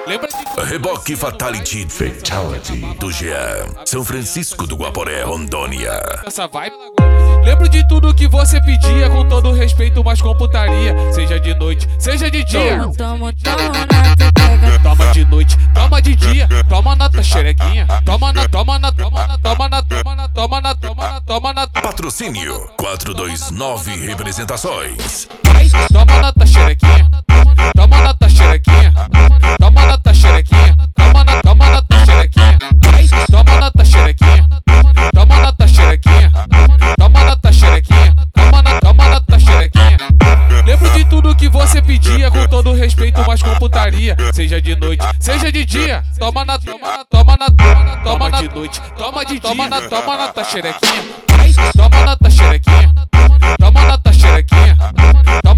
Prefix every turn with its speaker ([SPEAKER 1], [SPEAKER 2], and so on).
[SPEAKER 1] Lembra de
[SPEAKER 2] Reboque Fatality do Jean, São Francisco do Guaporé, Rondônia.
[SPEAKER 1] essa vibe? Lembro de tudo que você pedia, com todo respeito, mas com putaria. Seja de noite, seja de dia.
[SPEAKER 3] Toma na teteca.
[SPEAKER 1] Toma de noite, toma de dia. Toma na tua xerequinha. Toma na, toma na, toma na, toma na, toma na, toma na, toma na, toma na.
[SPEAKER 2] Patrocínio 429 Representações.
[SPEAKER 1] Toma na tua xerequinha. Toma na tua xerequinha. Toma na tua xerequinha. Toma na, toma na tua xerequinha. Toma na tua xerequinha. Toma na tua xerequinha. Toma na tua xerequinha. Toma na tua xerequinha. Lembro de tudo que você pedia, com todo respeito, mas com putaria. Seja de noite, seja de dia. Toma na, toma na, toma na, toma na, toma de noite, toma de dia. Toma na tua xerequinha. Toma na tua xerequinha. Toma na tua xerequinha.